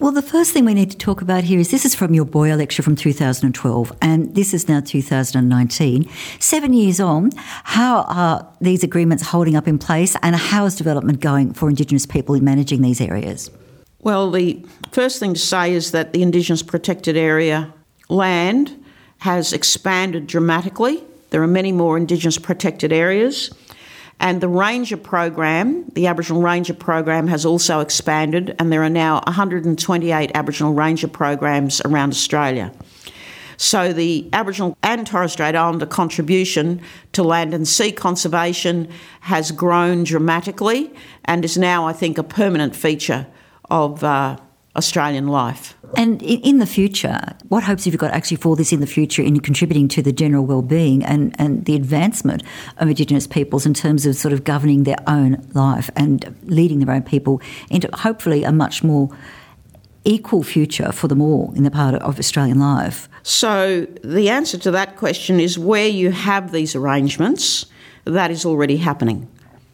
Well, the first thing we need to talk about here is this is from your Boyer lecture from 2012, and this is now 2019. 7 years on, how are these agreements holding up in place, and how is development going for Indigenous people in managing these areas? Well, the first thing to say is that the Indigenous protected area land has expanded dramatically. There are many more Indigenous protected areas. And the Ranger program, the Aboriginal Ranger program, has also expanded, and there are now 128 Aboriginal Ranger programs around Australia. So the Aboriginal and Torres Strait Islander contribution to land and sea conservation has grown dramatically and is now, I think, a permanent feature of Australian life. And in the future, what hopes have you got actually for this in the future in contributing to the general well-being and the advancement of Indigenous peoples in terms of sort of governing their own life and leading their own people into hopefully a much more equal future for them all in the part of Australian life? So the answer to that question is where you have these arrangements, that is already happening.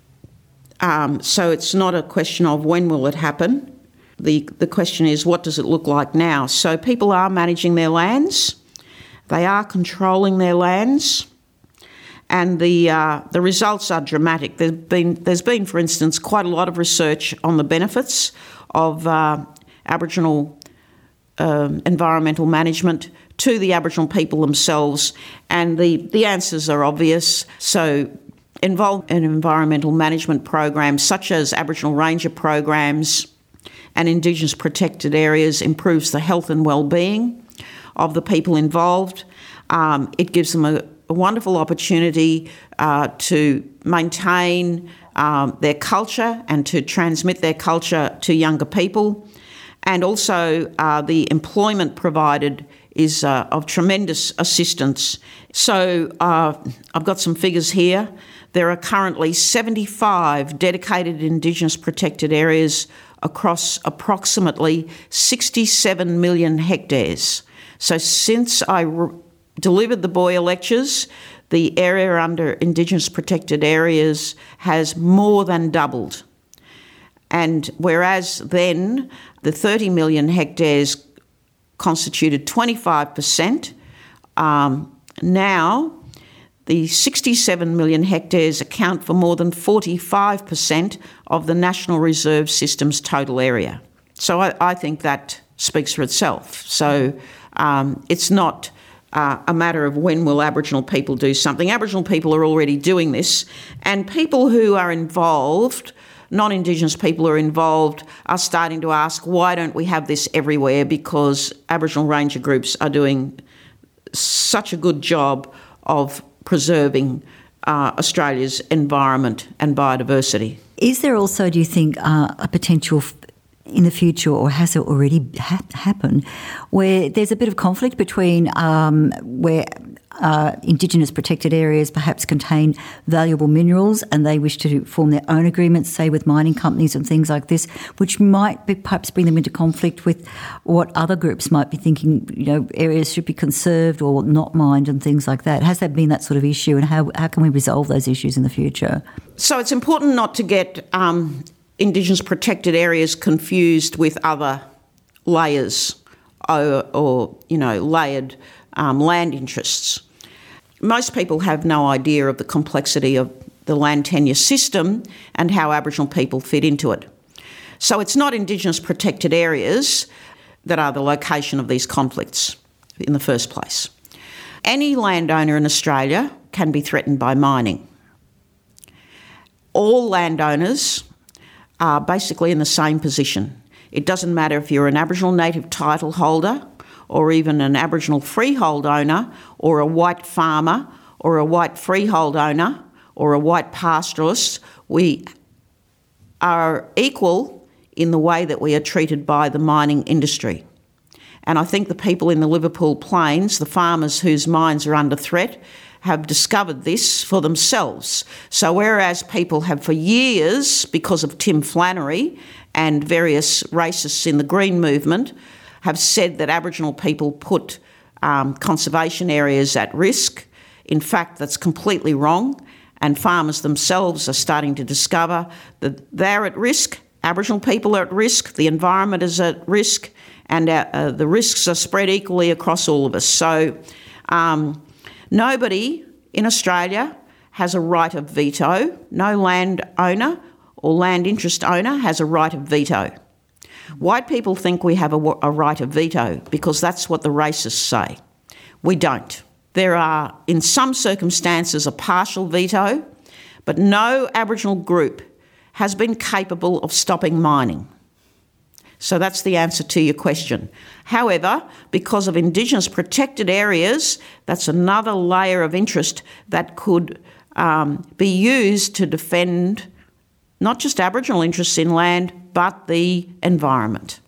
So it's not a question of when will it happen. The question is, what does it look like now? So people are managing their lands, they are controlling their lands, and the results are dramatic. There's been, for instance, quite a lot of research on the benefits of Aboriginal environmental management to the Aboriginal people themselves, and the answers are obvious. So involved in environmental management programs such as Aboriginal Ranger programs and Indigenous protected areas improves the health and well-being of the people involved. It gives them a wonderful opportunity to maintain their culture and to transmit their culture to younger people. And also the employment provided is of tremendous assistance. So I've got some figures here. There are currently 75 dedicated Indigenous protected areas across approximately 67 million hectares. So since I delivered the Boyer lectures, the area under Indigenous protected areas has more than doubled. And whereas then the 30 million hectares constituted 25%, now the 67 million hectares account for more than 45% of the National Reserve System's total area. So I think that speaks for itself. So it's not a matter of when will Aboriginal people do something. Aboriginal people are already doing this, and people who are involved, non-Indigenous people who are involved, are starting to ask, why don't we have this everywhere? Because Aboriginal Ranger groups are doing such a good job of preserving Australia's environment and biodiversity. Is there also, do you think, a potential in the future, or has it already happened, where there's a bit of conflict between where Indigenous protected areas perhaps contain valuable minerals and they wish to form their own agreements, say with mining companies and things like this, which might perhaps bring them into conflict with what other groups might be thinking, areas should be conserved or not mined and things like that? Has there been that sort of issue, and how can we resolve those issues in the future? So it's important not to get Indigenous protected areas confused with other layers or layered land interests. Most people have no idea of the complexity of the land tenure system and how Aboriginal people fit into it. So it's not Indigenous protected areas that are the location of these conflicts in the first place. Any landowner in Australia can be threatened by mining. All landowners are basically in the same position. It doesn't matter if you're an Aboriginal native title holder or even an Aboriginal freehold owner or a white farmer or a white freehold owner or a white pastoralist. We are equal in the way that we are treated by the mining industry. And I think the people in the Liverpool Plains, the farmers whose mines are under threat, have discovered this for themselves. So whereas people have for years, because of Tim Flannery and various racists in the Green movement, have said that Aboriginal people put conservation areas at risk, in fact, that's completely wrong, and farmers themselves are starting to discover that they're at risk Aboriginal people are at risk, the environment is at risk, and the risks are spread equally across all of us. So nobody in Australia has a right of veto. No landowner or land interest owner has a right of veto. White people think we have a right of veto because that's what the racists say. We don't. There are, in some circumstances, a partial veto, but no Aboriginal group has been capable of stopping mining. So that's the answer to your question. However, because of Indigenous protected areas, that's another layer of interest that could be used to defend not just Aboriginal interests in land, but the environment.